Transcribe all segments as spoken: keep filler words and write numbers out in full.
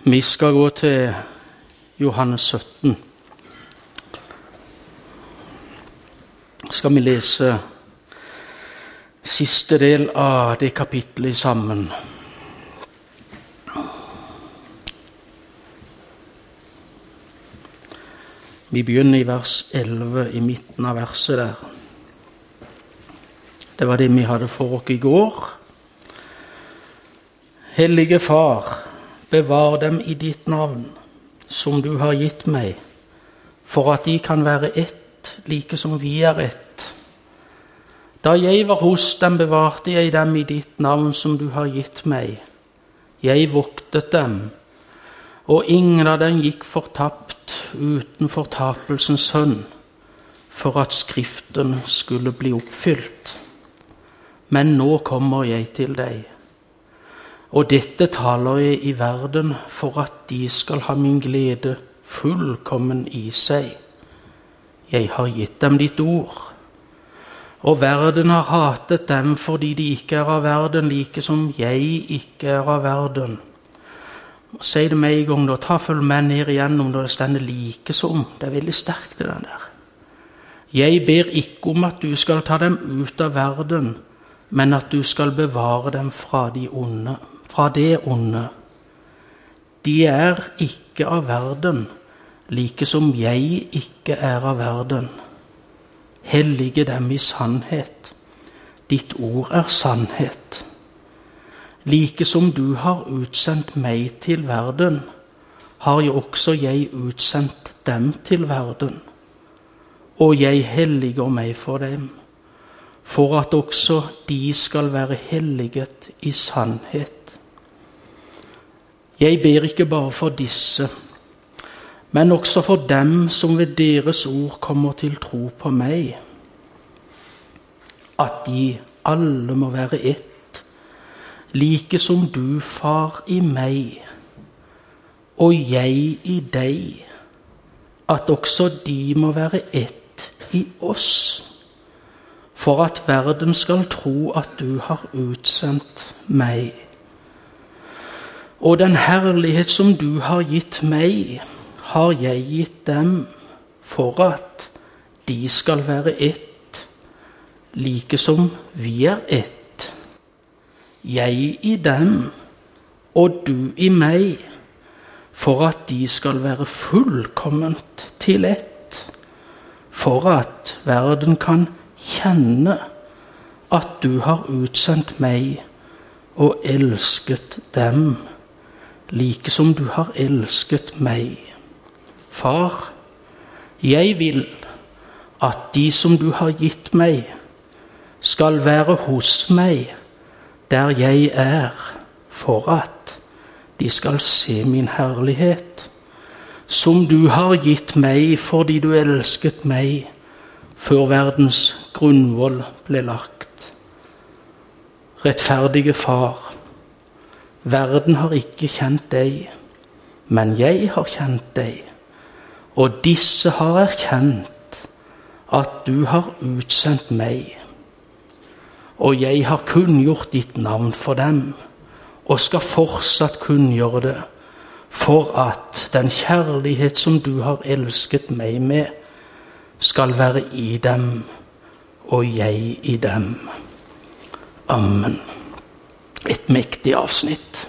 Vi skal gå til Johannes sytten. Skal vi lese siste del av det kapittelet sammen. Vi begynner i vers elleve, i midten av verset der. Det var det vi hadde for oss i går. Hellige Far, bevar dem i ditt navn, som du har gitt meg, for at de kan være ett, like som vi er ett. Da jeg var hos dem, bevarte jeg dem i ditt navn, som du har gitt meg. Jeg voktet dem, og ingen av dem gikk fortapt uten fortapelsens sønn, for at Skriften skulle bli oppfylt. Men nå kommer jeg til deg. Og dette taler jeg i verden for at de skal ha min glede fullkommen i seg. Jeg har gitt dem ditt ord, og verden har hatet dem fordi de ikke er av verden, like som jeg ikke er av verden. Si det med en gang, da. Ta følg med ned igjennom når det stender like som. Det er veldig sterkt det der. Jeg ber ikke om at du skal ta dem ut av verden, men at du skal bevare dem fra de onde. Fra det onde. De er ikke av verden, like som jeg ikke er av verden. Hellige dem i sannhet. Ditt ord er sannhet. Like som du har utsendt meg til verden, har jo også jeg utsendt dem til verden. Og jeg helliger meg for dem, for at også de skal være helliget i sannhet. Jeg ber ikke bare for disse, men også for dem som ved deres ord kommer til tro på meg, at de alle må være ett, like som du, Far, i meg, og jeg i deg, at også de må være ett i oss, for at verden skal tro at du har utsendt meg. Og den herlighet som du har gitt meg, har jeg gitt dem, for at de skal være ett, like som vi er ett. Jeg i dem, og du i meg, for at de skal være fullkomment til ett, for at verden kan kjenne at du har utsendt meg og elsket dem, like som du har elsket meg. Far, jeg vil at de som du har gitt meg, skal være hos meg, der jeg er, for at de skal se min herlighet, som du har gitt meg fordi du elsket meg, før verdens grunnvoll ble lagt. Rettferdige Far, verden har ikke kjent deg, men jeg har kjent deg, og disse har erkjent at du har utsendt meg. Og jeg har kunngjort ditt navn for dem, og skal fortsatt kunngjøre det, for at den kjærlighet som du har elsket meg med, skal være i dem, og jeg i dem. Amen. Et mektig avsnitt.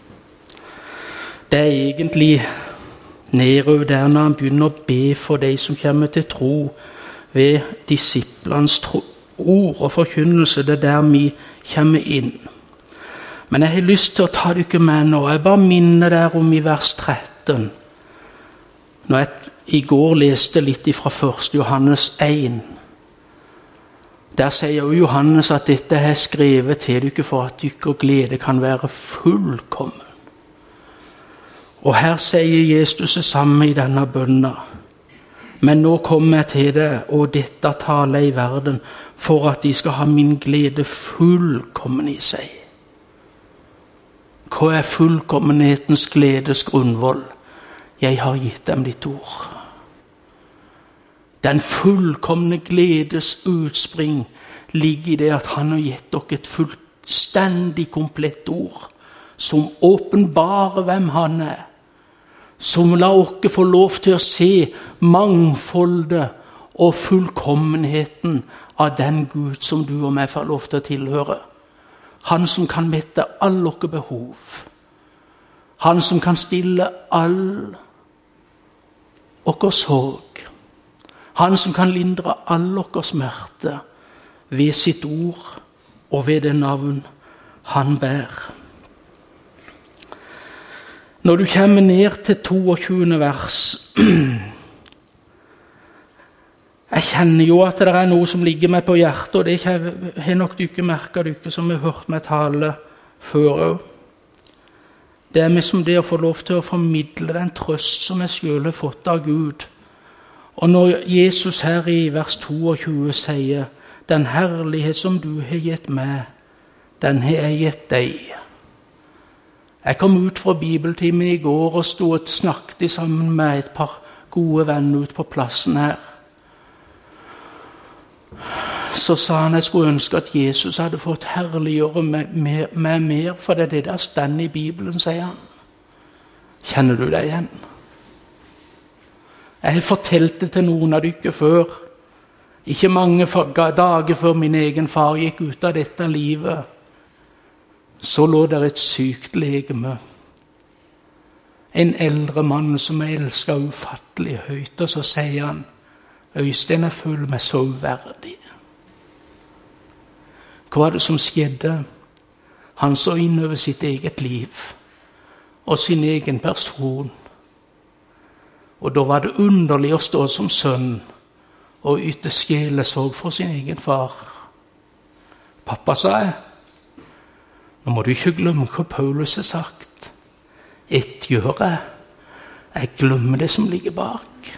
Det er egentlig nedover der når han begynner å be for de som kommer til tro ved disiplens ord og forkynnelse. Det er der vi kommer inn. Men jeg har lyst til å ta dere med nå. Jeg bare minner der om i vers tretten. Når jeg i går leste litt fra første Johannes én. Der sier jo Johannes at dette er skrevet til dere for at dere glede kan være fullkommen. Og her sier Jesus det samme i denne bønna. Men nå kommer jeg til det, og dette taler i verden for at de skal ha min glede fullkommen i seg. Hva er fullkommenhetens gledes grunnvoll? Jeg har gitt dem ditt ord. Den fullkomne gledes utspring ligger i det at han har gitt dere et fullstendig komplett ord, som åpenbarer hvem han er, som la oss få lov til å se mangfoldet og fullkommenheten av den Gud som du og meg får lov til å tilhøre. Han som kan mette alle våre behov. Han som kan stille all vår sorg. Han som kan lindre all vår smerte ved sitt ord og ved det navn han bærer. Når du kommer ned til toogtjuende vers, jeg kjenner jo at det er noe som ligger meg på hjertet, og det har nok du ikke merket, du som har hørt meg tale før. Det er liksom det å få lov til å formidle den trøst som jeg selv har fått av Gud. Og når Jesus her i vers toogtjue sier, den herlighet som du har gitt meg, den har jeg gitt deg. Jeg kom ut fra bibeltimen i går og stod og snakket sammen med et par gode venner ut på plassen her. Så sa han jeg skulle ønske at Jesus hadde fått herliggjøre meg mer, for det er det der stand i Bibelen, sier han. Kjenner du det igjen? Jeg har fortalt det til noen av dere før. Ikke mange dager før min egen far gikk ut av dette livet, så lå der et sykt legeme. En eldre mann som jeg elsket ufattelig høyt, og så sier han, Øystein, jeg føler meg så uverdig. Hva var det som skjedde? Han så inn over sitt eget liv og sin egen person. Og da var det underlig å stå som sønn og yte sjelesorg for sin egen far. Pappa, sa jeg, nå må du ikke glemme hva Paulus har sagt. Et gjør jeg, jeg glemmer det som ligger bak.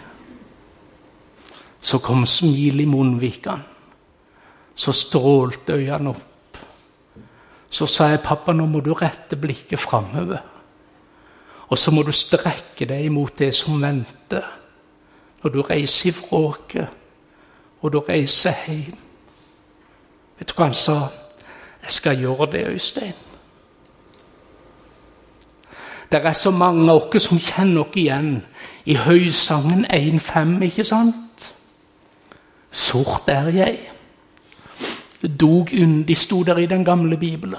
Så kom smil i munnviken. Så strålte øynene opp. Så sa jeg, pappa, nå må du rette blikket fremover. Og så må du strekke deg mot det som venter. Når du reiser i vråket, og du reiser hjem. Vet du hva han sa? Jeg skal gjøre det, Øystein. Det er så mange av dere som kjenner dere igjen i høysangen en fem, ikke sant? Sort er jeg. Dog yndig stod der i den gamle Bibelen.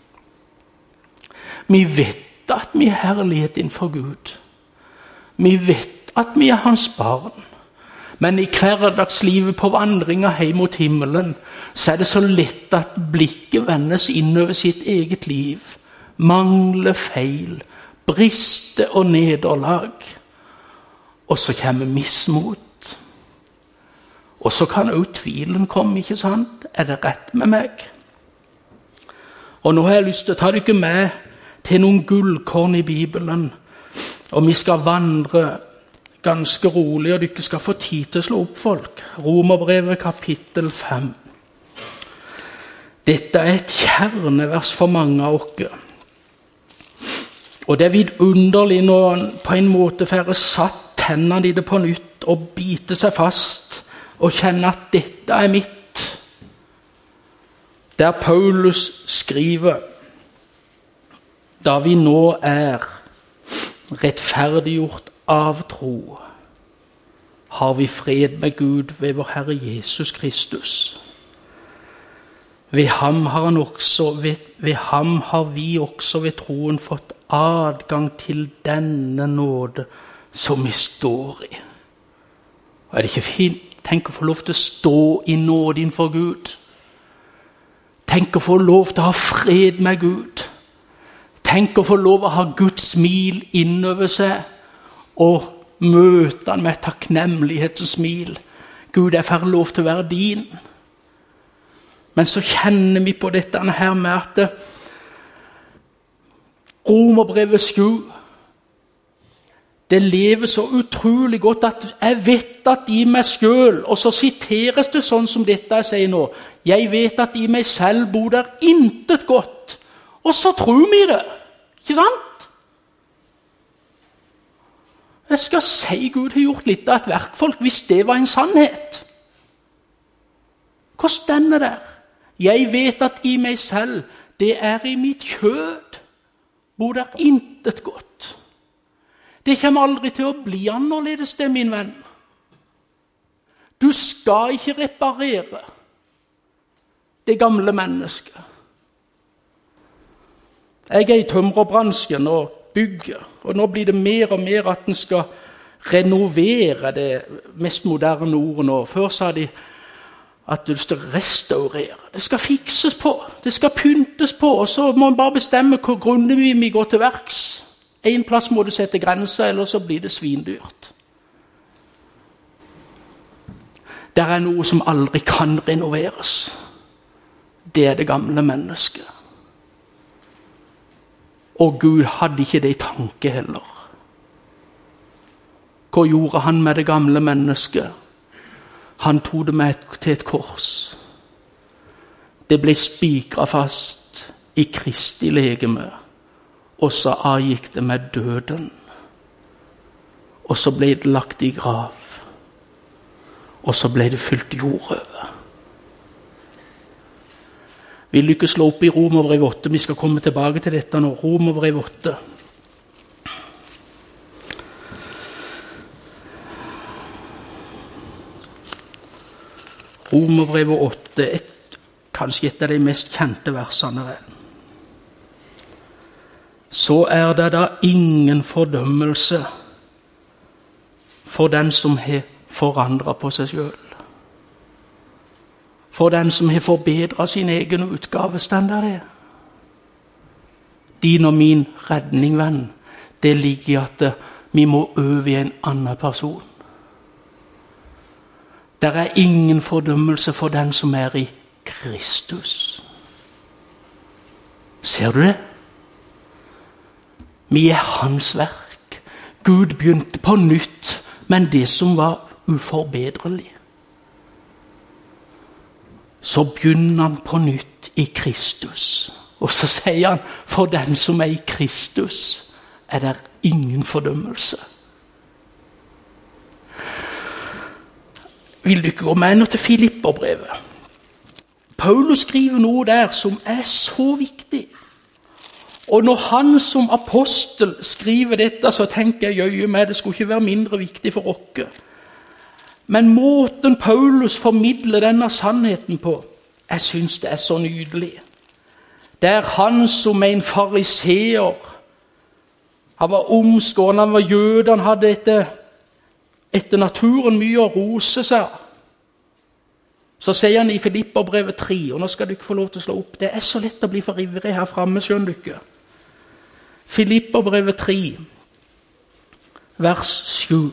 Vi vet at vi er herlighet innenfor Gud. Vi vet at vi er hans barn. Men i hverdagslivet på vandringen hjem mot himmelen, så er det så lett at blikket vendes innover sitt eget liv. Mangler feil, briste og nederlag. Og så kommer mismot. Og så kan også tvilen komme, ikke sant? Er det rett med meg? Og nå har jeg lyst til å ta dere med til noen gullkorn i Bibelen. Og vi skal vandre ganske rolig, og dere skal få tid til å slå opp folk. Romerbrevet kapittel fem. Dette er et kjernevers for mange av dere. Og det er vidunderlig når han på en måte får satt tennene i det på nytt og biter seg fast og kjenner at dette er mitt. Der Paulus skriver, da vi nå er rettferdiggjort av tro, har vi fred med Gud ved vår Herre Jesus Kristus. Ved ham har, han også, ved, ved ham har vi også ved troen fått adgang til denne nåde som vi står i. Og er det ikke fint? Tenk å få lov til å stå i nåde innenfor Gud. Tenk å få lov til å ha fred med Gud. Tenk å få lov til å ha Guds smil innover seg og møte han med takknemlighetens smil. Gud, jeg får lov til å være din. Men så kjenner vi på dette her med at Romerbrevet sju, det lever så utrolig godt at jeg vet at i meg selv, og så siteres det sånn som dette jeg sier nå, jeg vet at i meg selv bor der intet godt, og så tror vi det, ikke sant? Jeg skal si Gud har gjort litt av et verkfolk hvis det var en sannhet. Hva stender der? Jeg vet at i meg selv, det er i mitt kjød, bor der intet godt. Det kommer aldri til å bli annerledes det, min venn. Du skal ikke reparere det gamle mennesket. Jeg er i tømrerbransjen og bygger, og nå blir det mer og mer at en skal renovere det mest moderne ordet nå. Før sa de at du skal restaurere. Det skal fikses på, det skal pyntes på, og så må man bare bestemme hvor grundig vi går til verks. En plass må du sette grenser, eller så blir det svindyrt. Det er noe som aldri kan renoveres. Det er det gamle mennesket. Og Gud hadde ikke det i tanke heller. Hva gjorde han med det gamle mennesket? Han tog det med til et kors. Det ble spikret fast i Kristi legeme, og så avgikk det med døden. Og så ble det lagt i grav, og så ble det fylt jord over. Vi lykkes slå opp i Romerbrev åtte. Vi skal komme tilbake til dette nå. Romerbrev åtte. Romerbrev åtte, et, kanskje et av de mest kjente versene. Så er det da ingen fordømmelse for den som har forandret på seg selv. For den som har forbedret sin egen utgavestandard. Det. Din og min redning, venn, det ligger i at vi må øve i en annen person. Det er ingen fordømmelse for den som er i Kristus. Ser du det? Vi er hans verk. Gud begynte på nytt, men det som var uforbedrelig. Så begynner han på nytt i Kristus. Og så sier han, for den som er i Kristus, er det ingen fordømmelse. Vil du ikke gå med nå til Filipperbrevet? Paulus skriver noe der som er så viktig. Og når han som apostel skriver dette, så tenker jeg, jøye meg, det skulle ikke være mindre viktig for oss. Men måten Paulus formidler denne sannheten på, jeg synes det er så nydelig. Det er han som er en fariseer. Han var omskåren, han var jøde, han hadde etter, etter naturen mye å rose seg. Så sier han i Filipperbrevet tre, og nå skal du ikke få lov til å slå opp. Det er så lett å bli for ivrig her fremme, skjønner du ikke. Filipperbrevet tre, vers sju.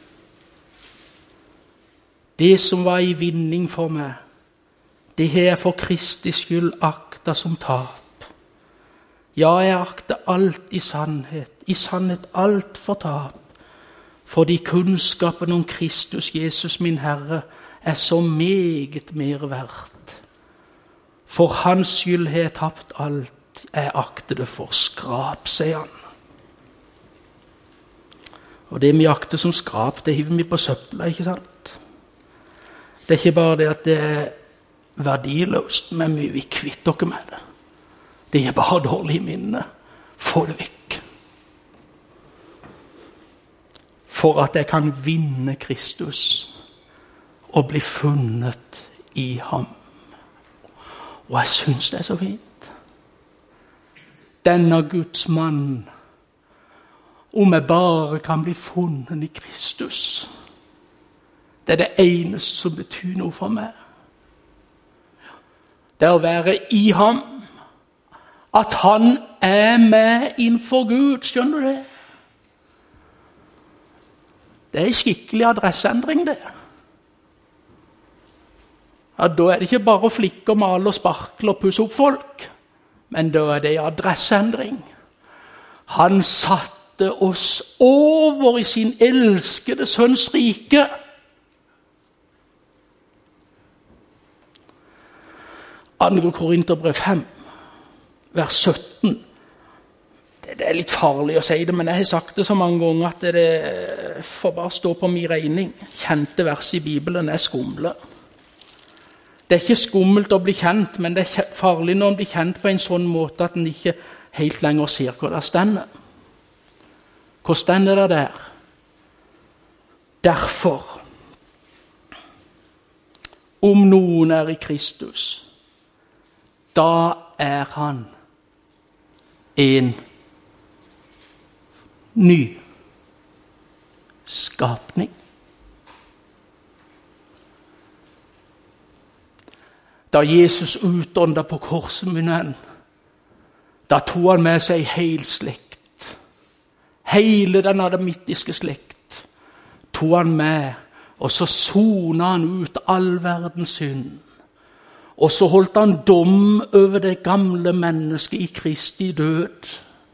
Det som var i vinning for meg, det har jeg for Kristi skyld akta som tap. Ja, jeg akter alt i sannhet, i sannhet alt for tap, fordi kunnskapen om Kristus Jesus min Herre er så meget mer verdt. For hans skyld har jeg tapt alt, jeg akter det for skrap, sier han. Og det vi akter som skrap, det hiver vi på søpla, ikke sant? Det er ikke bare det at det er verdiløst, men vi vil kvitte dere med det. Det er bare dårlig minne. Få det vekk. For at jeg kan vinne Kristus og bli funnet i ham. Og jeg synes det er så fint. Denne Guds mann, om jeg bare kan bli funnet i Kristus, det er det eneste som betyr noe for meg. Det er å være i ham. At han er med innenfor Gud, skjønner du det? Det er en skikkelig adresseendring, det. Ja, da er det ikke bare å flikke og male og sparkle og pusse opp folk, men da er det en adresseendring. Han satte oss over i sin elskede sønns rike. Andre Korinterbrev fem, vers sytten. Det, det er litt farlig å si det, men jeg har sagt det så mange ganger at det får bare stå på min regning. Kjente vers i Bibelen er skumle. Det er ikke skummelt å bli kjent, men det er farlig når en blir kjent på en sånn måte at en ikke helt lenger ser hva det stender. Hvor stender det der? Derfor, om noen er i Kristus, da er han en ny skapning. Da Jesus utåndet på korset, min venn, da tog han med seg hel slekt. Hele den adamittiske slekt tog han med, og så sonet han ut all verdens synd. Og så holdt han dom over det gamle mennesket i Kristi død.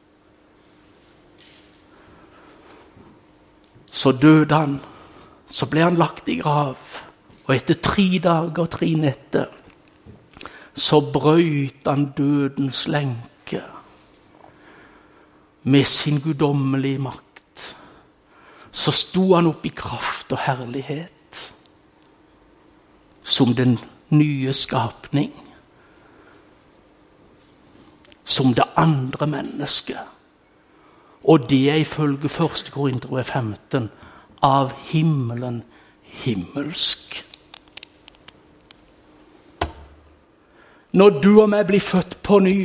Så døde han, så ble han lagt i grav, og etter tre dager og tre netter, så brøt han dødens lenke med sin guddommelige makt. Så sto han opp i kraft og herlighet som den nye skapning, som det andre mennesket. Og det er ifølge første Korinterbrev femten av himmelen himmelsk. Når du og meg blir født på ny,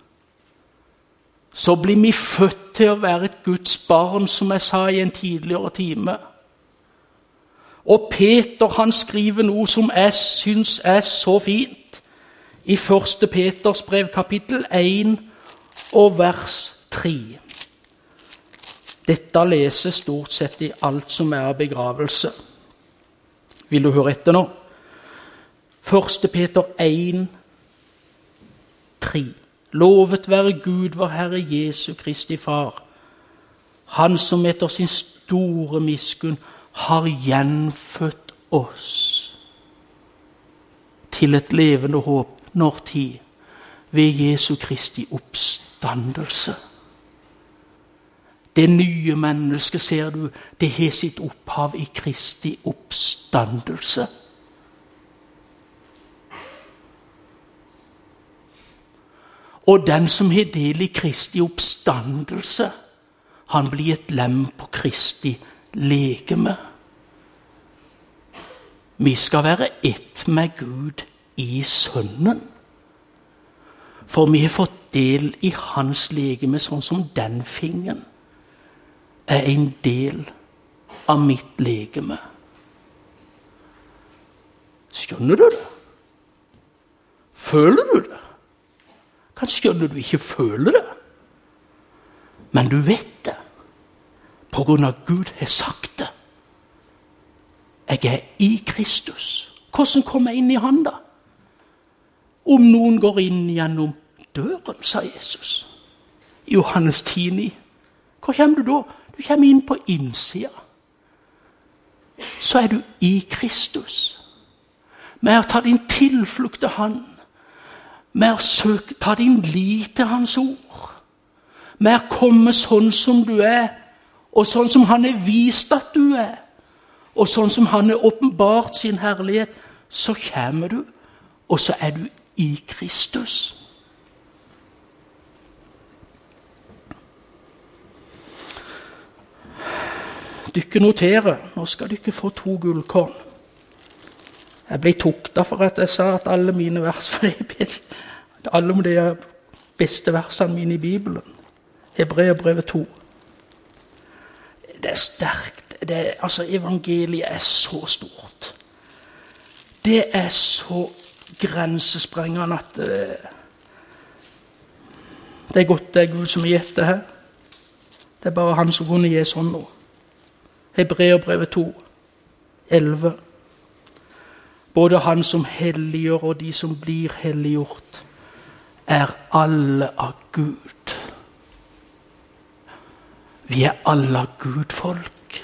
så blir vi født til å være et Guds barn, som jeg sa i en tidligere time. Og Peter, han skriver noe som jeg synes er så fint, i første Peters brev, kapittel én og vers tre. Dette leses stort sett i alt som er av begravelse. Vil du høre etter nå? første Peter én, tre. Lovet være Gud, vår Herre Jesu Kristi Far, han som etter sin store miskunn har gjenfødt oss til et levende håp når tid ved Jesu Kristi oppstandelse. Det nye mennesket, ser du, det har sitt opphav i Kristi oppstandelse. Og den som har del i Kristi oppstandelse, han blir et lem på Kristi legeme. Vi skal være ett med Gud i Sønnen. For vi har fått del i hans legeme, sånn som den fingeren er en del av mitt legeme. Skjønner du det? Føler du det? Kanskje skjønner du ikke føler det, men du vet det, på grunn av Gud har sagt det. Jeg er i Kristus. Hvordan kommer jeg inn i han da? Om noen går inn gjennom døren, sa Jesus. I Johannes ti ni. Hvor kommer du da? Du kommer inn på innsida. Så er du i Kristus. Med å ta din tilflukt til han. Med å søke, ta din lit til hans ord. Med å komme sånn som du er, og sånn som han har vist at du er, og sånn som han har åpenbart sin herlighet, så kommer du, og så er du i Kristus. Dykke noterer, nå skal dykke få to gullkorn. Jeg ble tukta for at jeg sa at alle mine vers var de beste, alle de beste versene mine i Bibelen. Hebreerbrevet to. Det er sterkt. Det er, altså, evangeliet er så stort. Det er så grensesprengende at uh, det er godt det er Gud som har gitt det her. Det er bare han som kunne gi sånn nå. Hebreerbrevet to, elleve. Både han som helliggjør og de som blir helliggjort, er alle av Gud. Vi er alle av Gud-folk.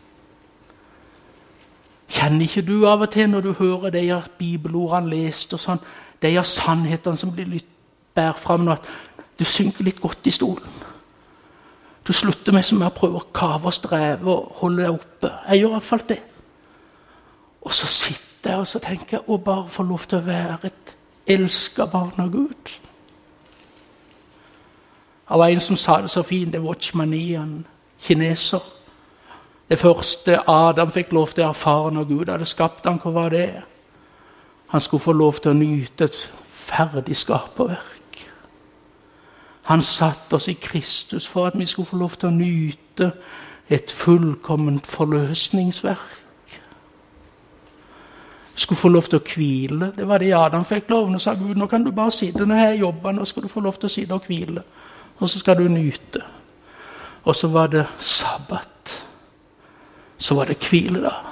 Kjenner ikke du av og til når du hører de av bibelordene lest og sånn, de av sannhetene som blir litt bær frem nå, at du synker litt godt i stolen. Du slutter med som å prøve å kave og streve og holde deg oppe. Jeg gjør i hvert fall det. Og så sitter jeg og så tenker jeg å bare få lov til å være et elsket barn av Gud. Det var en som sa det så fint, det Watchman Ian kineser. Det første Adam fikk lov til å erfare når Gud hadde skapt ham, hva var det? Han skulle få lov til å nyte et ferdig skaperverk. Han satt oss i Kristus for at vi skulle få lov til å nyte et fullkomment forløsningsverk. Skulle få lov til å hvile. Det var det Adam fikk lov. Nå sa Gud, nå kan du bare sitte når jeg jobber, nå skal du få lov til å sitte og hvile. Og så skal du nyte. Og så var det sabbat. Så var det hvile da.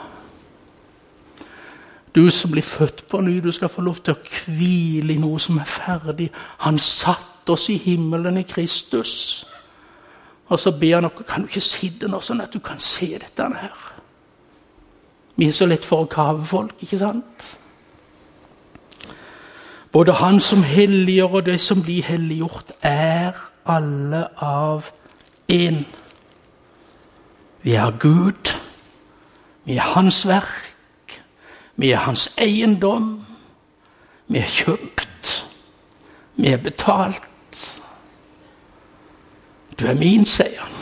Du som blir født på ny, du skal få lov til å hvile i noe som er ferdig. Han satt oss i himmelen i Kristus. Og så ber han, kan du ikke sitte nå sånn at du kan se dette her? Vi er så lett for å kave folk, ikke sant? Både han som helliger og det som blir helliggjort er alle av en. Vi er Gud, vi er hans verk, vi er hans eiendom, vi er kjøpt, vi er betalt. Du er min, sier han.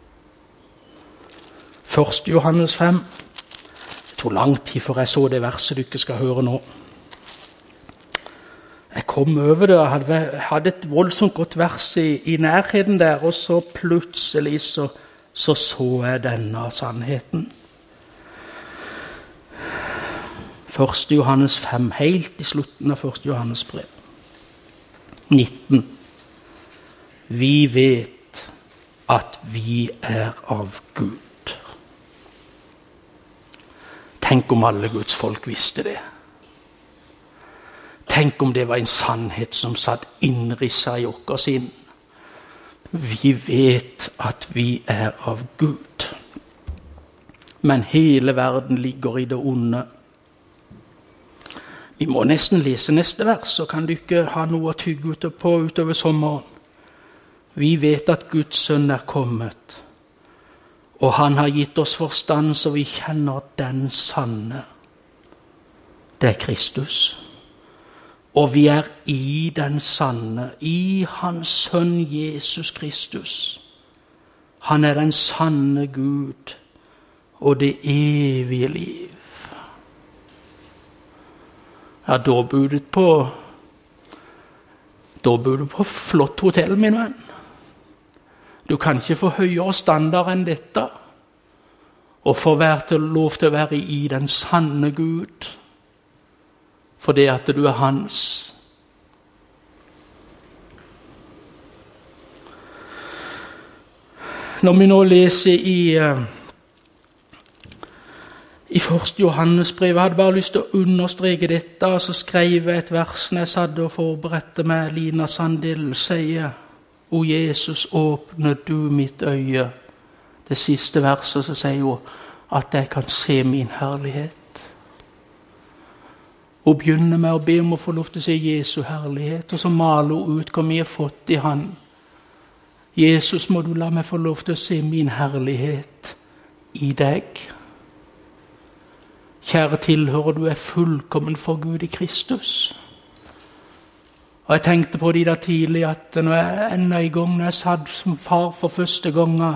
første Johannes fem. Det tog lang tid før jeg så det verset du ikke skal høre nå. Jeg kom over det, jeg hadde et voldsomt godt vers i, i nærheten der, og så plutselig så så, så jeg denne sannheten. første Johannes fem, helt i slutten av første Johannes brev. nitten. Vi vet at vi er av Gud. Tenk om alle Guds folk visste det. Tenk om det var en sannhet som satt innrisset i okker sin. Vi vet at vi er av Gud. Men hele verden ligger i det onde. Vi må nesten lese neste vers, så kan du ikke ha noe å tygge ute på utover sommeren. Vi vet at Guds sønn er kommet, og han har gitt oss forstand, så vi kjenner den sanne. Det er Kristus. Og vi er i den sanne, i hans sønn Jesus Kristus. Han er den sanne Gud og det evige liv. Ja, da bor du på da bor du på flott hotell, min venn. Du kan ikke få høyere standard enn dette, og få lov til å være i den sanne Gud, for det at du er hans. Når vi nå leser i i første Johannes brev, jeg hadde bare lyst til å understreke dette, og så skrev jeg et vers når jeg satt og forberedte meg. Lina Sandil sier: O Jesus, åpne du mitt øye. Det siste verset så sier hun at jeg kan se min herlighet. Hun begynner med å be om å få lov til å se Jesu herlighet, og så maler hun ut hva vi har fått i han. Jesus, må du la meg få lov til å se min herlighet i deg. Kjære tilhører, du er fullkommen for Gud i Kristus. Og jeg tenkte på det der tidlig, at når jeg enda i gang, når jeg satt som far for første gangen,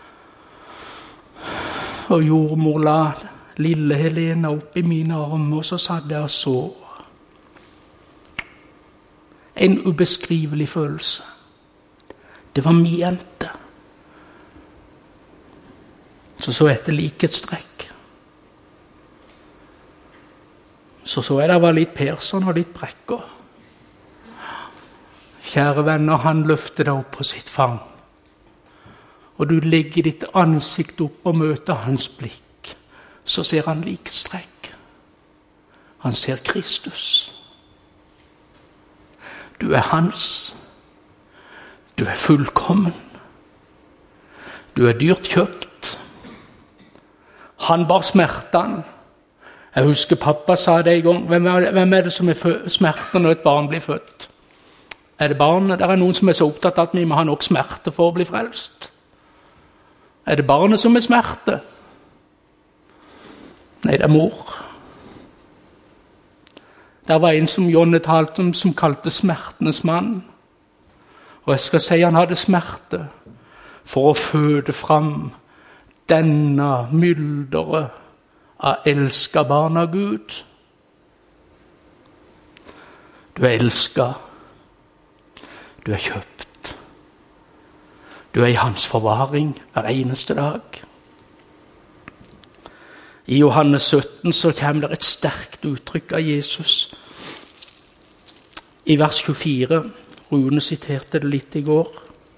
og jordmor la lille Helena opp i mine armer, og så satt jeg og så. En ubeskrivelig følelse. Det var min jente. Så så etter likhetstrekk. Så så jeg det var litt Persson og litt Brekker. Kjære venner, han løfter deg opp på sitt fang. Og du legger ditt ansikt opp og møter hans blikk. Så ser han likstrekk. Han ser Kristus. Du er hans. Du er fullkommen. Du er dyrt kjøpt. Han bar smertene. Jeg husker pappa sa det en gang. Hvem er, hvem er det som er smerte når et barn blir født? Er det barnet? Det er noen som er så opptatt av at vi må ha nok smerte for å bli frelst. Er det barnet som er smerte? Nei, det er mor. Det var en som Jonne talte om, som kalte smertenes mann. Og jeg skal si han hadde smerte, for å føde fram denne mylderet av elsket barn av Gud. Du er elsket. Du er kjøpt. Du er i hans forvaring hver eneste dag. I Johannes sytten så kommer det et sterkt uttrykk av Jesus. I vers tjuefire, Rune siterte det litt i går.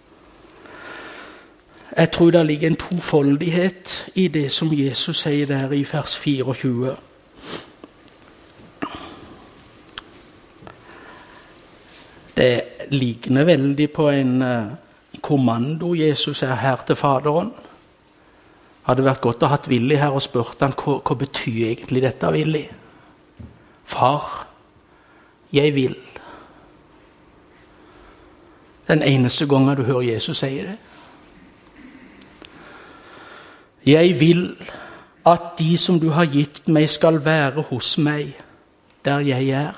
Jeg tror det ligger en tofoldighet i det som Jesus sier der i vers fireogtjue. Det ligner veldig på en kommando Jesus er her til Faderen. Hadde vært godt å ha hatt Willy her og spurt han, hva, hva betyr egentlig dette, Willy? Far, jeg vil. Den eneste gangen du hører Jesus si det. Jeg vil at de som du har gitt meg skal være hos meg, der jeg er,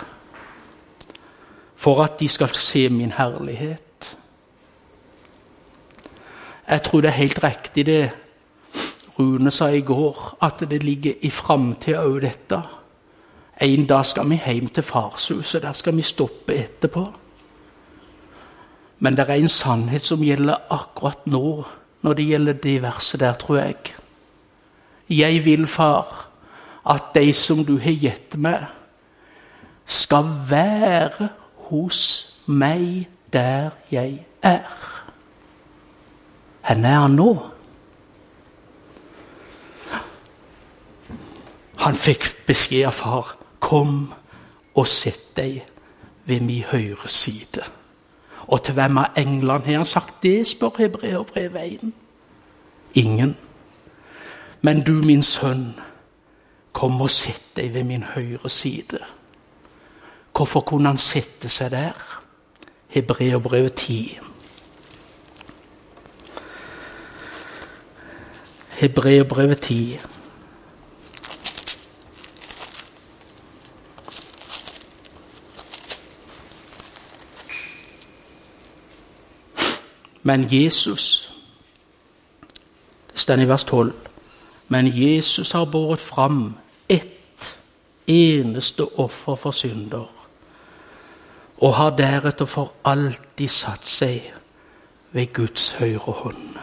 for at de skal se min herlighet. Jeg tror det er helt riktig det Rune sa i går, at det ligger i fremtiden også dette. En dag skal vi hjem til farshuset, der skal vi stoppe etterpå. Men det er en sannhet som gjelder akkurat nå, når det gjelder det verset der, tror jeg. Jeg vil, far, at de som du har gitt meg, skal være hos meg der jeg er. Hvor er han nå? Han fikk beskjed av far, kom og sett deg ved min høyre side. Og til hvem av englene har han sagt det, spør Hebreerbrevet én. Ingen. Men du, min sønn, kom og sett deg ved min høyre side. Hvorfor kunne han sette seg der? Hebreerbrevet ti. Hebreerbrevet ti. Men Jesus, det står i vers tolv, men Jesus har båret fram ett eneste offer for synder, og har deretter for alltid satt seg ved Guds høyre hånd.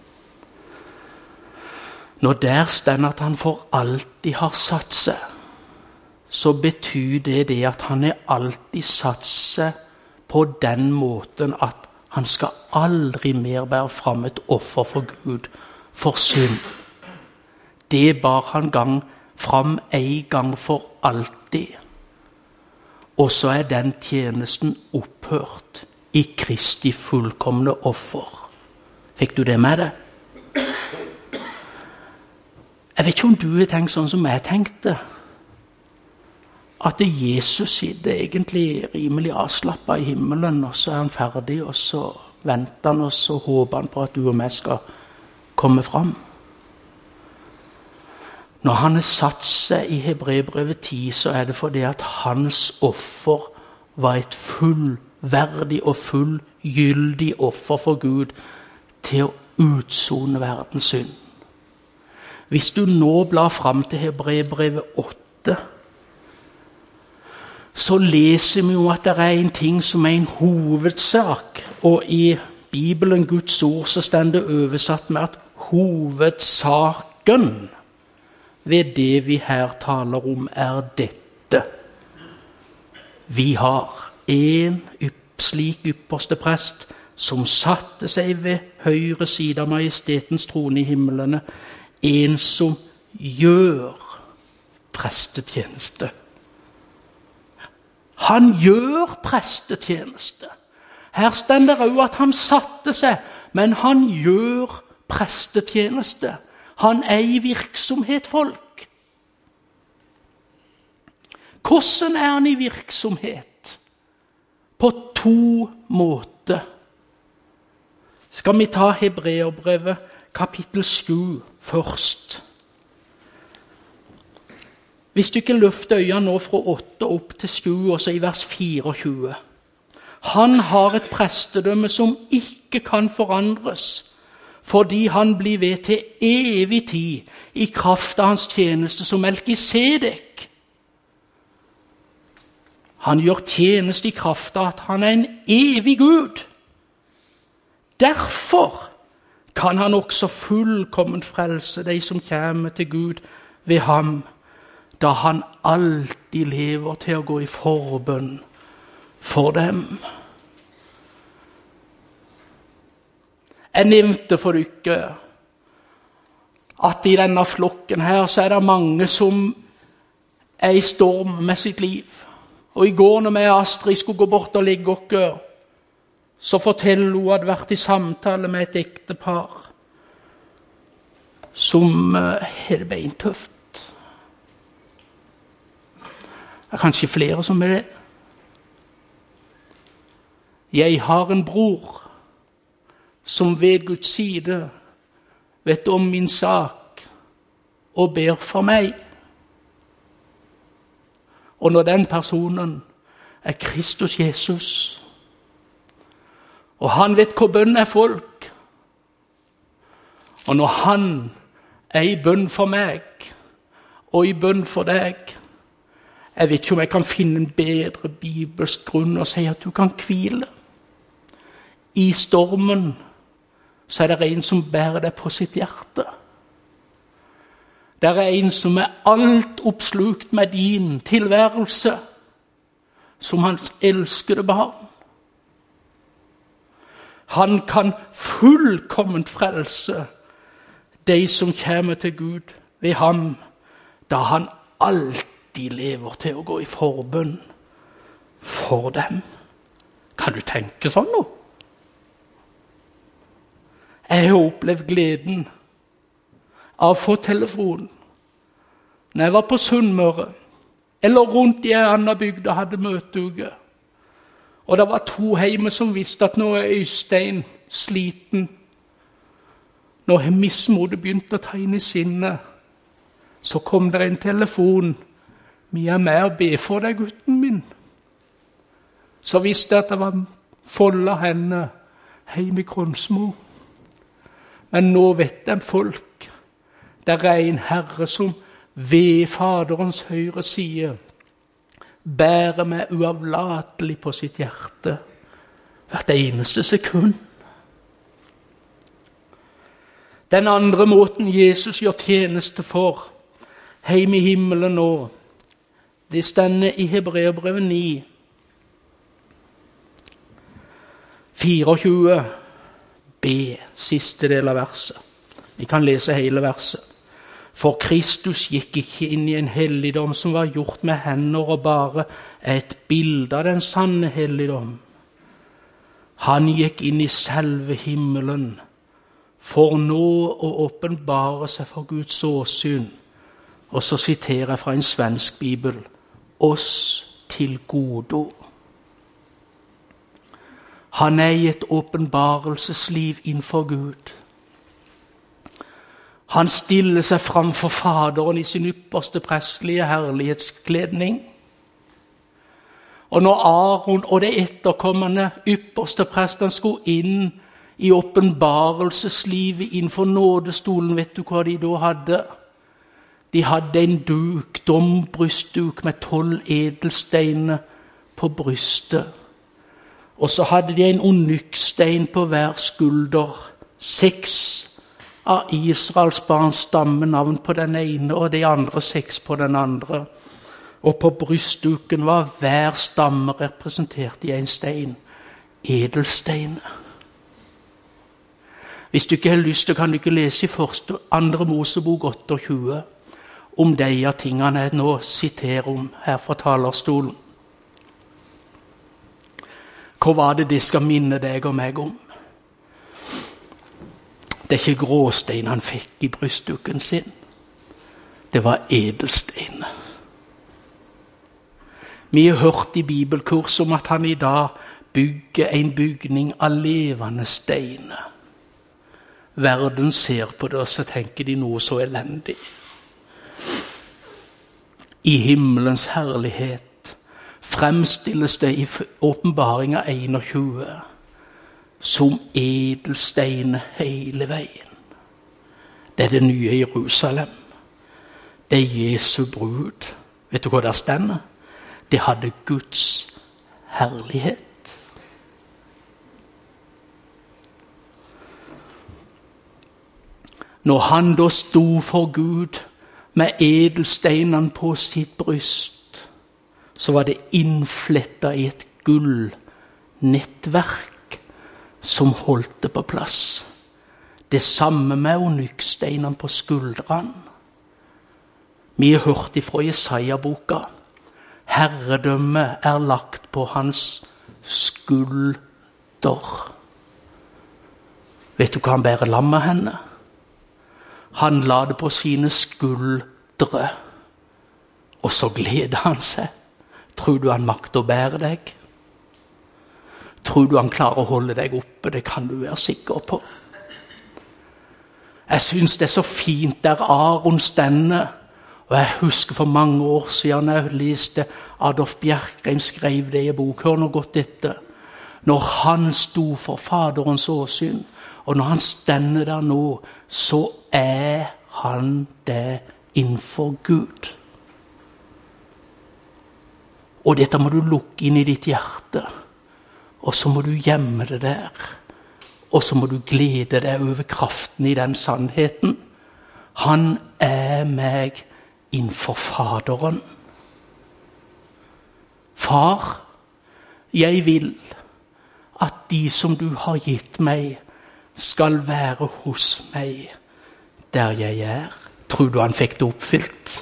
Når der står at han for alltid har satt seg, så betyr det det at han har alltid satt seg på den måten at han skal aldri mer bære fram et offer for Gud, for synd. Det bar han gang fram en gang for alltid. Og så er den tjenesten opphørt i Kristi fullkomne offer. Fikk du det med deg? Jeg vet ikke om du har tenkt sånn som jeg tenkte. At Jesus sitter egentlig rimelig avslappet i himmelen, og så er han ferdig, og så venter han, og så håper han på at du og meg skal komme fram. Når han har satt seg i Hebreerbrevet ti, så er det fordi at hans offer var et fullverdig og fullgyldig offer for Gud til å utsone verdens synd. Hvis du nå blar fram til Hebreerbrevet åtte, så leser vi jo at det er en ting som er en hovedsak, og i Bibelen, Guds ord, så står det oversatt med at hovedsaken ved det vi her taler om er dette. Vi har en slik ypperste prest som satte seg ved høyre side av majestetens trone i himmelene, en som gjør prestetjeneste. Han gjør prestetjeneste. Her står det også at han satte seg, men han gjør prestetjeneste. Han er i virksomhet, folk. Hvordan er han i virksomhet? På to måter. Skal vi ta Hebreerbrevet kapittel sju først? Hvis du ikke løfter øynene nå fra åtte opp til sju, og så i vers fireogtjue. Han har et prestedømme som ikke kan forandres, fordi han blir ved til evig tid i kraft av hans tjeneste som Melkisedek. Han gjør tjeneste i kraft av at han er en evig Gud. Derfor kan han også fullkomment frelse de som kommer til Gud ved ham, da han alltid lever til å gå i forbønn for dem. Jeg nevnte for dere at i denne flokken her så er det mange som er i storm med sitt liv. Og i går når vi og Astrid skulle gå bort og legge oss, så forteller hun at hun hadde vært i samtale med et ektepar som har det beintøft. Det er kanskje flere som er det. Jeg har en bror som ved Guds side vet om min sak og ber for meg. Og når den personen er Kristus Jesus, og han vet hvor bønn er folk, og når han er i bønn for meg og i bønn for deg, jeg vet ikke om jeg kan finne en bedre bibelsk grunn og si at du kan hvile. I stormen så er det en som bærer deg på sitt hjerte. Det er en som er alt oppslukt med din tilværelse, som hans elskede barn. Han kan fullkomment frelse de som kommer til Gud ved ham, da han alltid lever til å gå i forbønn for dem. Kan du tenke sånn nå? Jeg har opplevd gleden av å få telefon når jeg var på Sunnmøre, eller rundt i en annen bygd og hadde møteuke. Og det var to hjemme som visste at nå er Øystein sliten. Når mismodet begynte å ta inn i sinnet, så kom det en telefon. Vi er med og be for deg, gutten min. Så visste jeg at det var folde henne hjemme i Kronsmo. Men nå vet de folk, det er en Herre som ved Faderens høyre side bærer meg uavlatelig på sitt hjerte hvert eneste sekund. Den andre måten Jesus gjør tjeneste for hjemme i himmelen nå, det stender i Hebreerbrevet ni, fireogtjue b, siste del av verset. Vi kan lese hele verset. For Kristus gikk ikke inn i en helligdom som var gjort med hender og bare et bilde av den sanne helligdom. Han gikk inn i selve himmelen for nå å åpenbare seg for Guds åsyn. Og så siterer jeg fra en svensk bibel, oss til godo. Han er i et åpenbarelsesliv innenfor Gud. Han stiller seg fram for Faderen i sin ypperste prestelige herlighetskledning. Og når Aaron og det etterkommende ypperste presten skulle inn i åpenbarelseslivet innenfor nådestolen, vet du hva de da hadde? De hadde en duk, dombrystduk med tolv edelsteiner på brystet. Og så hadde de en onyxstein på hver skulder. Seks av Israels barns stammenavn på den ene, og de andre seks på den andre. Og på brystduken var hver stamme representert i en stein. Edelstein. Hvis du ikke har lyst, kan du ikke lese i første, andre Mosebok otteogtjue om de av tingene jeg nå siterer om her fra talerstolen. Hva var det det skal minne deg og meg om? Det er ikke gråstein han fikk i brystduken sin. Det var edelstein. Vi har hørt i bibelkurs om at han i dag bygger en bygning av levende steiner. Verden ser på det, og så tenker de noe så elendig. I himmelens herlighet fremstilles det i åpenbaringen enogtjue som edelstein hele veien. Det er det nye Jerusalem. Det er Jesu brud. Vet du hva det stender? Det hadde Guds herlighet. Når han da sto for Gud med edelsteinene på sitt bryst, så var det innflettet i et gullnettverk som holdt det på plass. Det samme med onyxsteinene på skuldrene. Vi har hørt ifra Jesaja-boka. Herredømme er lagt på hans skulder. Vet du hva han bærer lammet henne? Han la det på sine skuldre, og så gleder han seg. Tror du han makter å bære deg? Tror du han klarer å holde deg oppe? Det kan du være sikker på. Jeg synes det er så fint der Aron stender, og jeg husker for mange år siden jeg leste Adolf Bjerkreim skrev det i bok. Hør nå godt etter. Når han sto for Faderens åsyn, og når han stender der nå, så er han det innenfor Gud. Og dette må du lukke inn i ditt hjerte, og så må du gjemme det der, og så må du glede deg over kraften i den sannheten. Han er meg innenfor Faderen. Far, jeg vil at de som du har gitt meg, skal være hos meg der jeg er. Tror du han fikk det oppfylt?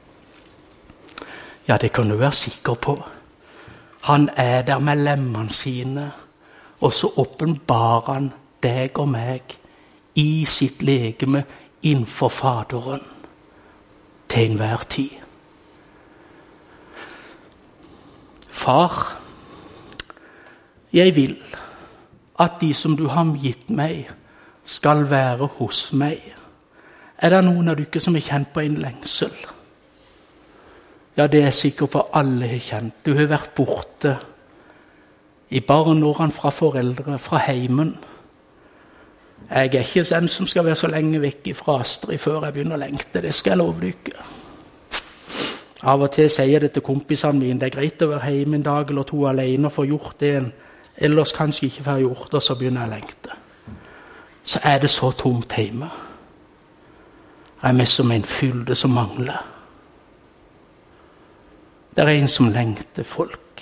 Ja, det kan du være sikker på. Han er der med lemmene sine, og så åpenbarer han deg og meg i sitt legeme innenfor Faderen til enhver tid. Far, jeg vil at de som du har gitt meg, skal være hos meg. Er det noen av dere som har kjent på en lengsel? Ja, det er sikkert på alle har kjent. Du har vært borte i barneårene fra foreldre, fra heimen. Jeg er ikke den som skal være så lenge vekk fra Astrid før jeg begynner å lengte. Det skal jeg love dere. Av og til sier jeg det til kompisene mine. Det er greit å være hjemme en dag eller to alene og få gjort det en ellers kanskje ikke får gjort, og så begynner jeg å lengte. Så er det så tomt hjemme. Jeg er mest som en fylde som mangler. Det er en som lengter folk.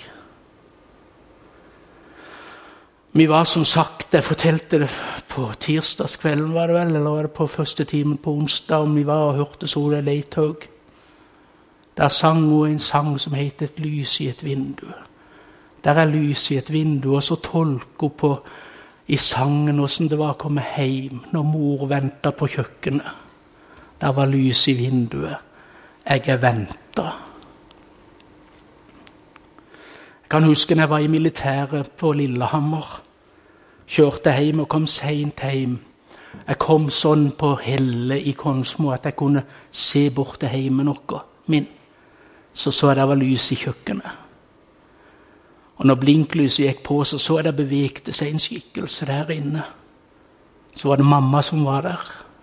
Vi var som sagt, jeg fortalte det på tirsdagskvelden, var det vel, eller var det på første timen på onsdag, og vi var og hørte Solveig Leithaug. Der sang hun en sang som heter Et lys i et vindu. Der er lys i et vindu, og så tolker hun på i sangen hvordan det var å komme hjem når mor ventet på kjøkkenet. Der var lys i vinduet. Jeg er ventet. Jeg kan huske når jeg var i militæret på Lillehammer. Kjørte hjem og kom sent hjem. Jeg kom sånn på helle i Konsmo at jeg kunne se bort til heimen noe min. Så så jeg det var lys i kjøkkenet. Og når blinklyset gikk på, så så jeg det bevegte seg en skikkelse der inne. Så var det mamma som var der.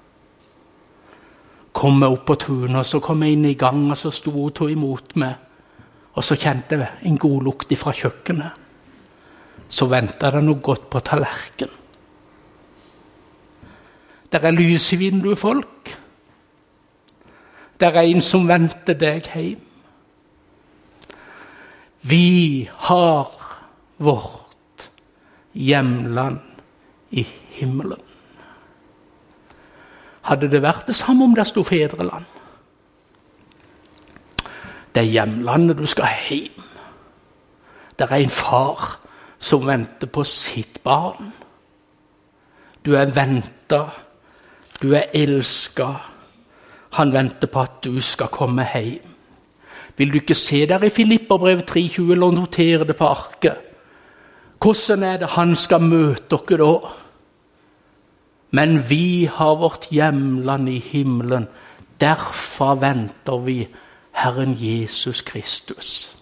Kom jeg opp på tunet, og så kom jeg inn i gang, og så sto hun og tog imot meg. Og så kjente jeg en god lukt fra kjøkkenet. Så ventet det noe godt på tallerken. Der er lys i vinduet, folk. Der er en som venter deg hjem. Vi har vårt hjemland i himmelen. Hadde det vært det samme om det stod fedreland? Det er hjemlandet du skal hjem. Det er en far som venter på sitt barn. Du er ventet, du er elsket. Han venter på at du skal komme hjem. Vil du ikke se der i Filipperbrevet tre tjue eller notere det på arket? Hvordan er det han skal møte dere da? Men vi har vårt hjemland i himmelen. Derfor venter vi Herren Jesus Kristus.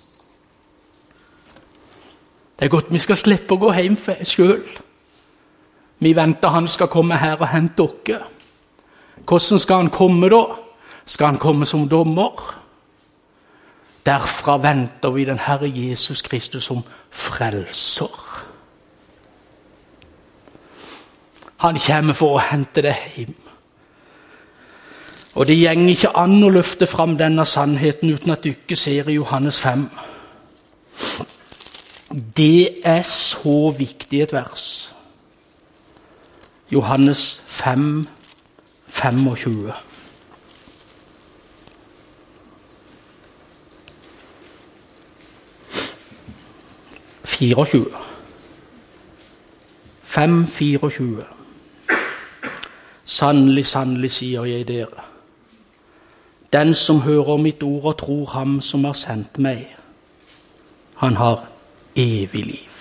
Det er godt vi skal slippe å gå hjem selv. Vi venter han skal komme her og hente dere. Hvordan skal han komme da? Skal han komme som dommer? Derfra venter vi den Herre Jesus Kristus som frelser. Han kommer for å hente det hjem. Og det gjenger ikke an å løfte fram denne sannheten uten at du ikke ser i Johannes fem. Det er så viktig et vers. Johannes fem, femogtjue. fireogtjue. fem, fireogtjue. Sannelig, sannelig, sier jeg dere. Den som hører mitt ord og tror ham som har sendt meg, han har evig liv.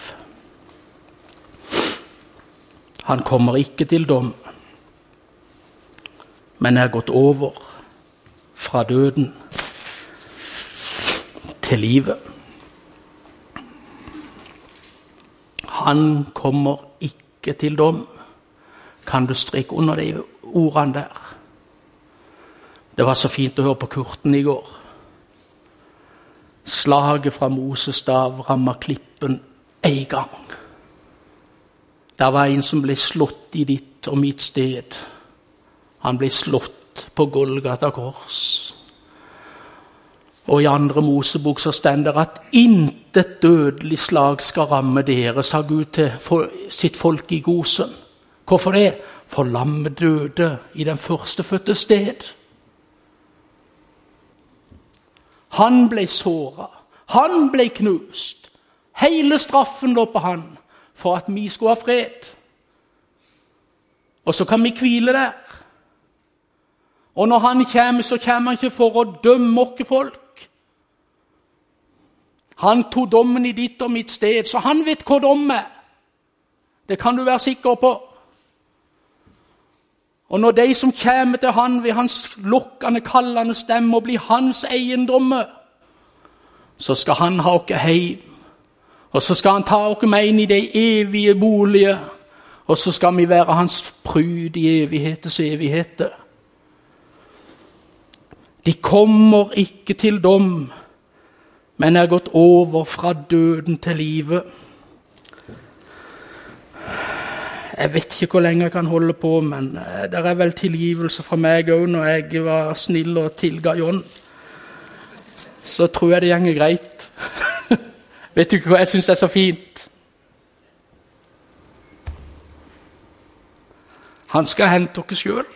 Han kommer ikke til dom, men er gått over fra døden til livet. Han kommer ikke til dom. Kan du strikke under de ordene der? Det var så fint å høre på Kurten i går. Slaget fra Moses stav rammet klippen en gang. Det var en som ble slått i ditt og mitt sted. Han ble slått på Golgata kors. Og i andre Mosebok så stender at intet dødelig slag skal ramme dere, sa Gud til sitt folk i Gosen. Hvorfor det? For lammet døde i den førstefødte sted. Han ble såret. Han ble knust. Hele straffen lå på han for at vi skulle ha fred. Og så kan vi hvile der. Og når han kommer, så kommer han ikke for å dømme oss folk. Han tog dommen i ditt og mitt sted, så han vet hva dom er. Det kan du være sikker på. Og når de som kommer til han ved hans lokkende, kallende stemme og blir hans eiendomme, så skal han ha oss hjem. Og så skal han ta oss med inn i de evige boliger, og så skal vi være hans pryd i evighetens evigheter. De kommer ikke til dom, men er gått over fra døden til livet. Jeg vet ikke hvor lenge jeg kan holde på, men det er vel tilgivelse fra meg også når jeg var snill og tilga John. Så tror jeg det gjenger greit. Vet du ikke hva jeg synes er så fint? Han skal hente dere selv.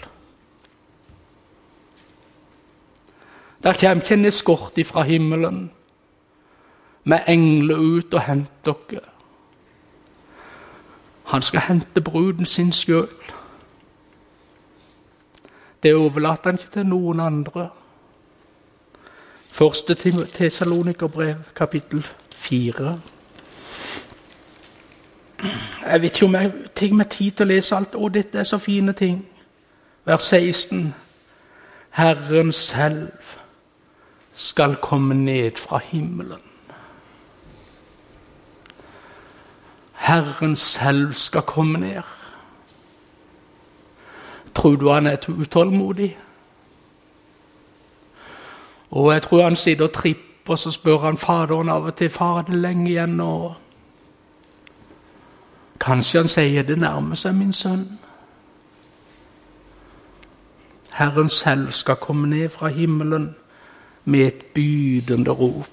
Der kommer ikke en eskort fra himmelen med engler ut og hente dere. Han skal hente bruden sin selv. Det overlater han ikke til noen andre. Første Tessalonikerbrev, kapittel fire. Jeg vet ikke om jeg tar meg tid til å lese alt. Å, dette er så fine ting. Vers seksten. Herren selv skal komme ned fra himmelen. Herren selv skal komme ned. Tror du han er utålmodig? Og jeg tror han sitter og tripper, og så spør han faderen av og til, far, er det lenge igjen nå? Kanskje han sier, det nærmer seg min sønn. Herren selv skal komme ned fra himmelen med et bydende rop.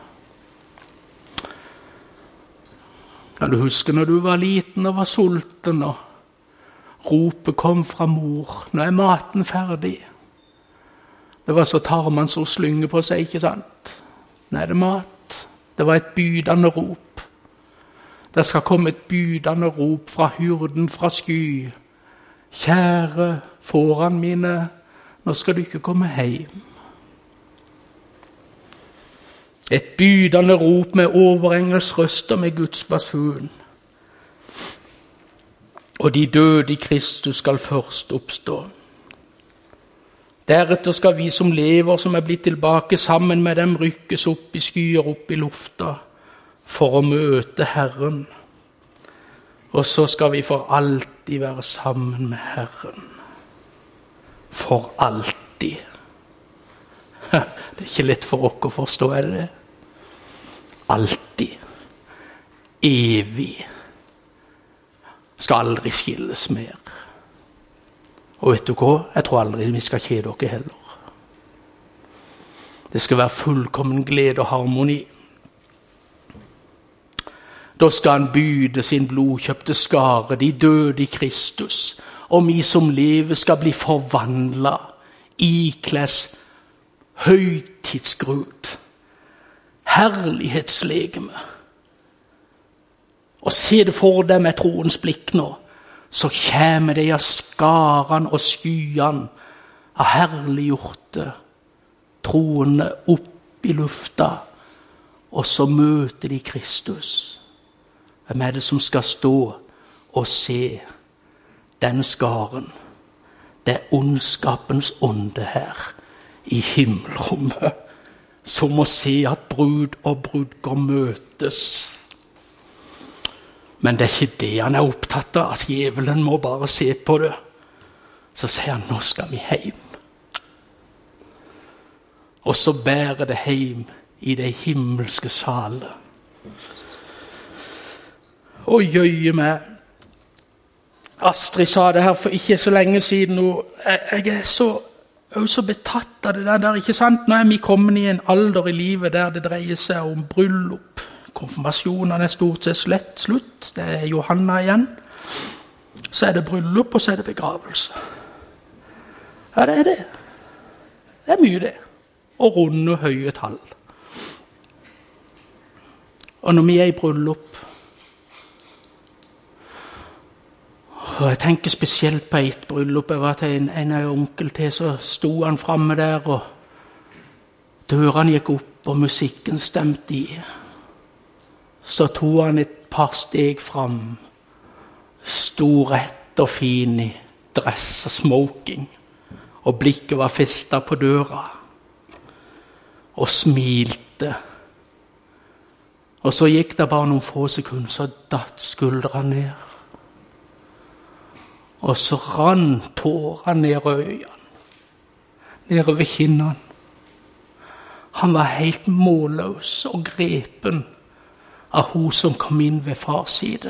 Kan du huske når du var liten og var sulten, og ropet kom fra mor, nå er maten ferdig. Det var så tarmen som slynger på seg, ikke sant? Nei, det er mat. Det var et bydende rop. Det skal komme et bydende rop fra hyrden fra sky. Kjære foran mine, nå skal du ikke komme hjem. Et bydende rop med overengels røster med Guds basun. Og de døde i Kristus skal først oppstå. Deretter skal vi som lever, som er blitt tilbake sammen med dem, rykkes opp i skyer, opp i lufta, for å møte Herren. Og så skal vi for alltid være sammen med Herren. for alltid. Det er ikke lett for oss å forstå, er det? Alltid. Evig. Skal aldri skilles mer. Og vet du hva? Jeg tror aldri vi skal kjede dere heller. Det skal være fullkommen glede og harmoni. Da skal han byde sin blodkjøpte skare, de døde i Kristus, og vi som lever skal bli forvandlet, ikles høytidsgrud, herlighetslegeme. Og se det for deg med troens blikk nå, så kommer de av skaren og skyen av herliggjorte troende opp i lufta, og så møter de Kristus. Hvem er det som skal stå og se den skaren? Det er ondskapens ånde her i himmelrommet, som må se at brud og brudgom møtes. Men det er ikke det han er opptatt av, at djevelen må bare se på det. Så sier han, nå skal vi hjem. Og så bærer det hjem i det himmelske salet. Og jøye meg. Astrid sa det her for ikke så lenge siden. Og jeg, jeg er så, jeg er så betatt av det der, der, ikke sant? Nå er vi kommet i en alder i livet der det dreier seg om bryllup. Konfirmasjonene er stort sett slett slutt. Det er Johanna igjen. Så er det bryllup, og så er det begravelse. Ja, det er det. Det er mye det. Og runde og høye tall. Og når vi er i bryllup, og jeg tenker spesielt på et bryllup, jeg var til en, en av onkel til, så sto han fremme der, og dørene gikk opp, og musikken stemte i. Så tog han et par steg frem, sto rett og fin i dress og smoking, og blikket var festet på døra, og smilte. Og så gikk det bare noen få sekunder, så datt skuldra ned. Og så rann tårene ned øynene, nede ved kinnene. Han var helt målløs og grepen av hun som kom inn ved fars side.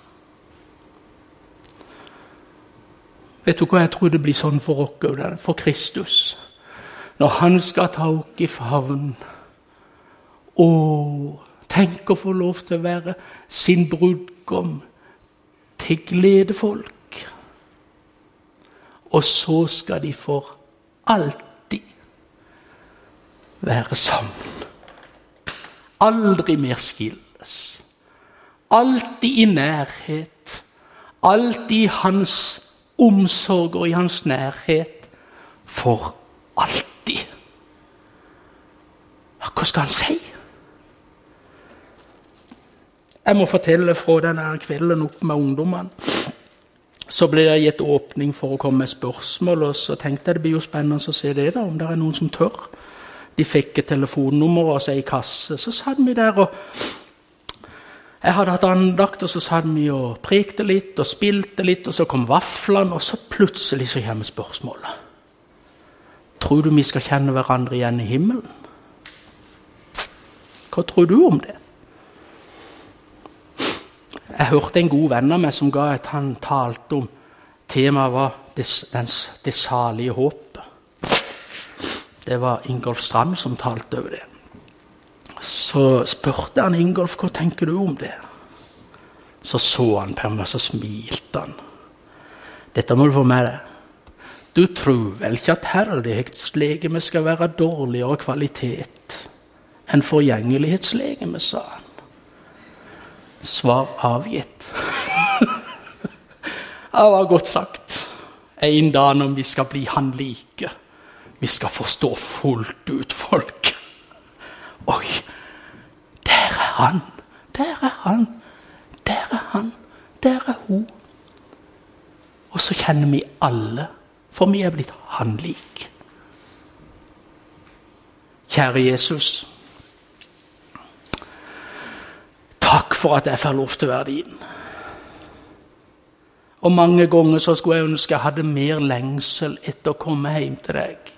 Vet du hva jeg tror det blir sånn for oss, for Kristus? Når han skal ta oss i favn, og tenk å få lov til å være sin brudgom til gledefolk. Og så skal de for alltid være sammen. Aldri mer skilles. Alltid i nærhet. Alltid i hans omsorg og i hans nærhet. For alltid. Ja, hva skal han si? Jeg må fortelle fra denne kvelden opp med ungdommene. Så ble det gitt åpning for å komme med spørsmål, og så tenkte jeg det blir jo spennende å se det da, om det er noen som tør. De fikk et telefonnummer og seg i kasse, så satt vi der, og jeg hadde hatt andakt, og så satt vi og prekte litt, og spilte litt, og så kom vaflene, og så plutselig så kommer spørsmålet. Tror du vi skal kjenne hverandre igjen i himmelen? Hva tror du om det? Jeg hørte en god venn av meg som ga et han talte om temaet var det, den, det salige håpet. Det var Ingolf Strand som talte over det. Så spurte han Ingolf, hva tenker du om det? Så så han på meg, så smilte han. Dette må du få med deg. Du tror vel ikke at herlighetslegeme skal være dårligere kvalitet enn forgjengelighetslegeme, sa han. Svar avgitt. Det var godt sagt. En dag når vi skal bli han like, vi skal forstå fullt ut folk. Oi, der er han, der er han, der er han, der er hun. Og så kjenner vi alle, for vi er blitt han lik. Kjære Jesus, takk for at jeg får lov til å være din. Og mange ganger så skulle jeg ønske jeg hadde mer lengsel etter å komme hjem til deg.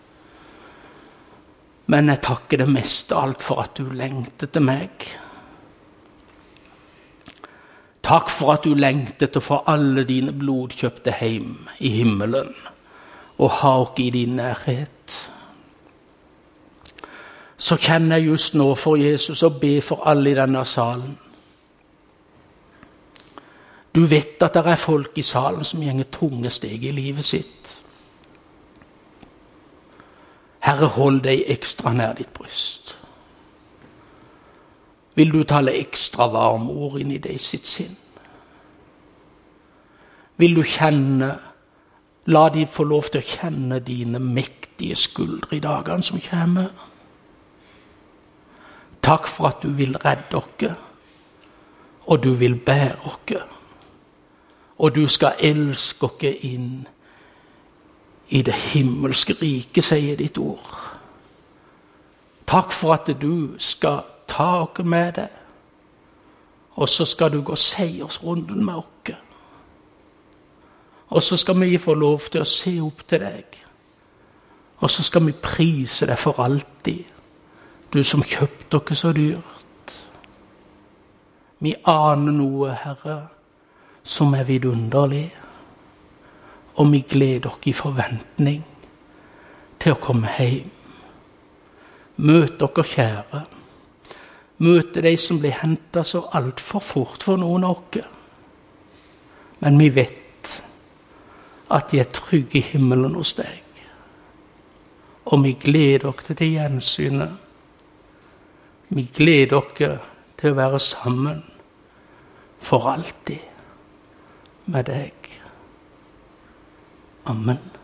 Men jeg takker det meste alt for at du lengter til meg. Takk for at du lengter til å få alle dine blodkjøpte hjem i himmelen og ha oss i din nærhet. Så kjenner jeg just nå for Jesus og be for alle i denne salen. Du vet at det er folk i salen som gjenger tunge steg i livet sitt. Herre, hold deg ekstra nær ditt bryst. Vil du tale ekstra varme ord inn i deg sitt sinn? Vil du kjenne, la de få lov til å kjenne dine mektige skuldre i dagene som kommer? Takk for at du vil redde dere, og du vil bære dere. Og du skal elske dere inn i det himmelske riket, sier ditt ord. Takk for at du skal ta dere med deg, og så skal du gå seiersrunden med dere. Og så skal vi få lov til å se opp til deg, og så skal vi prise deg for alltid, du som kjøpte dere så dyrt. Vi aner noe, Herre, som er vidunderlig, og vi gleder dere i forventning til å komme hjem. Møt dere kjære. Møte de som blir hentet så alt for fort for noen av dere. Men vi vet at de er trygge i himmelen hos deg. Og vi gleder dere til gjensynet. Vi gleder dere til å være sammen for alltid med deg. Amen.